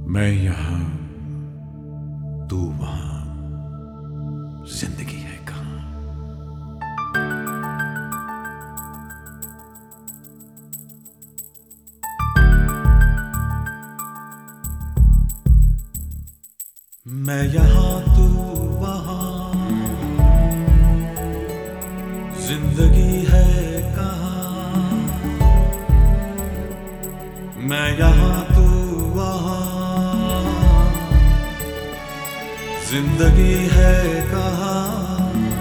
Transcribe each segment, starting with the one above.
मैं यहाँ तू वहां, जिंदगी है कहाँ। मैं यहाँ तू वहां, जिंदगी है कहाँ। मैं यहाँ तू वहां, जिंदगी है कहाँ।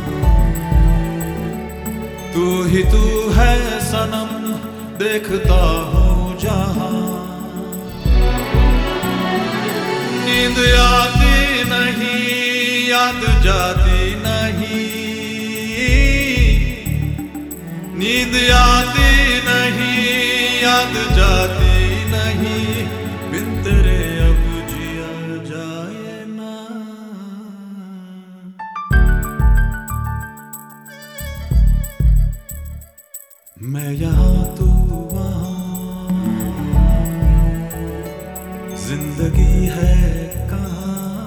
तू ही तू है सनम, देखता हूँ जहां। नींद आती नहीं, याद जाती नहीं। नींद आती नहीं, याद जाती नहीं। बिन तेरे अब जिया जाए ना। मैं यहाँ तू वहां, जिंदगी है कहाँ।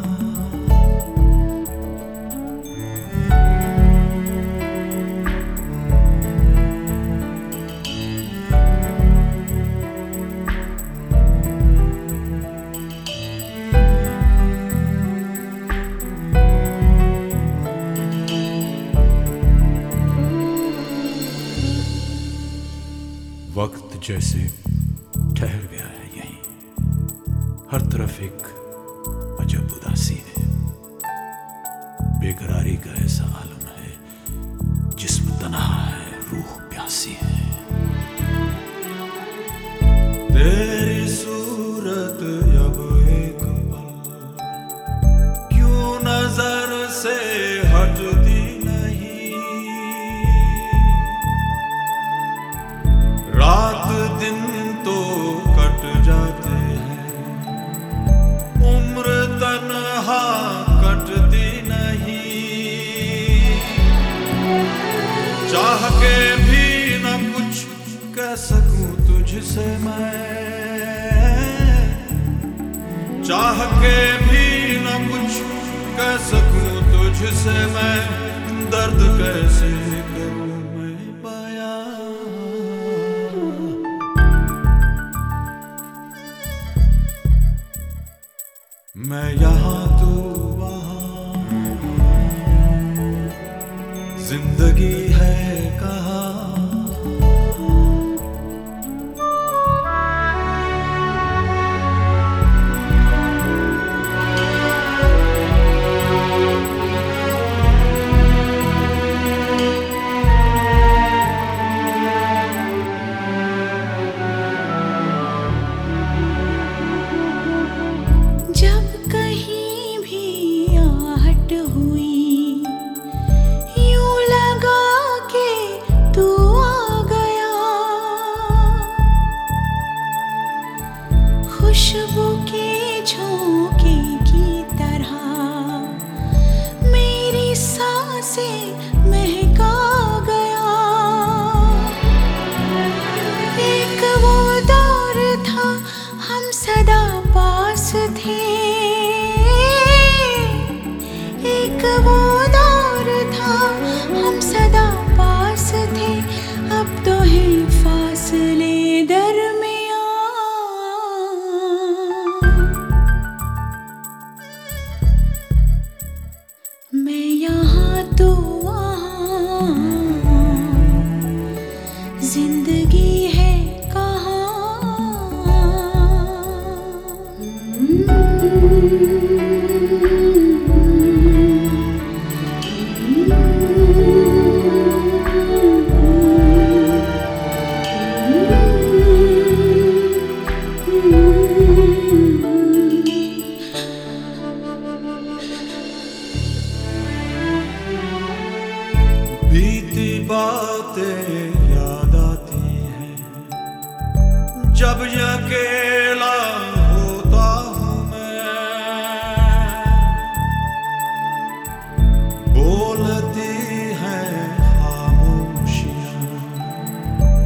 वक्त जैसे ठहर गया है यहीं, हर तरफ एक अजब उदासी है। बेकरारी का ऐसा आलम है, जिस्म तन्हा है, रूह प्यासी है। तेरी सूरत अब एक पल क्यों नजर से हटती नहीं। रात दिन तो कट जाते हैं, उम्र तन्हा कटती नहीं। चाह के भी न कुछ कह सकूं तुझसे मैं। चाह के भी न कुछ कह सकूं तुझसे मैं। दर्द कैसे करूं मैं बयां। मैं यहाँ तू वहां, जिंदगी है कहाँ। खुशबू के झोंके की तरह मेरी सांसें महका गया। एक वो दौर था, हम सदा पास थे। एक वो दौर था, हम सदा पास थे। अब तो है फासले दरमियां। मैं यहाँ तो वहाँ, जिंदगी है कहाँ। बीती बातें याद आती हैं, जब अकेला होता हूँ मैं। बोलती हैं खामोशियाँ,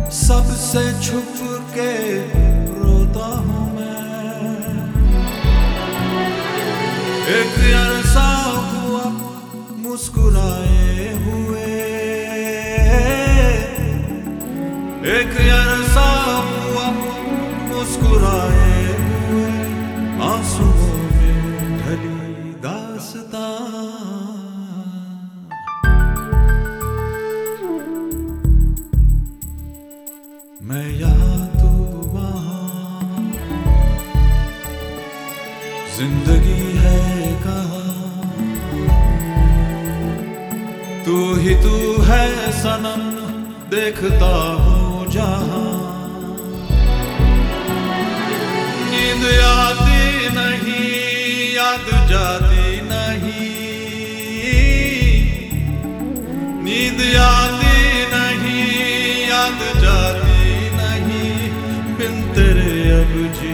सबसे छुप के रोता हूँ मैं। एक अरसा हुआ मुस्कुराए हुए, एक अरसा हुआ मुस्कुराए हुए, आंसुओं में ढली दास्तां। मैं यहाँ तू वहाँ, जिंदगी है कहाँ, तू ही तू है सनम, देखता हूँ जहाँ। नींद आती नहीं, याद जाती नहीं, नींद आती नहीं, याद जाती नहीं, बिन तेरे अब जी